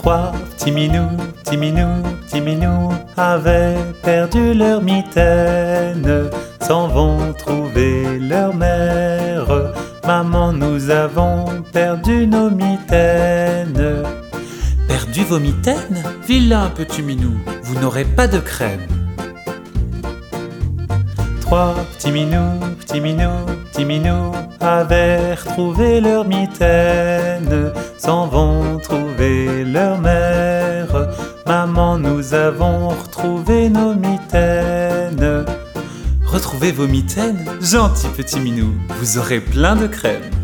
Trois petits minous, petits minous, petits minous avaient perdu leur mitaine, s'en vont trouver leur mère. Maman, nous avons perdu nos mitaines. Perdu vos mitaines? Vilain petit minou, vous n'aurez pas de crème. Trois petits minous, petits minous, petits minous avaient retrouvé leur mitaine, s'en vont trouver leur mère. Maman, nous avons retrouvé nos mitaines. Retrouvez vos mitaines? Gentil petit minou, vous aurez plein de crème.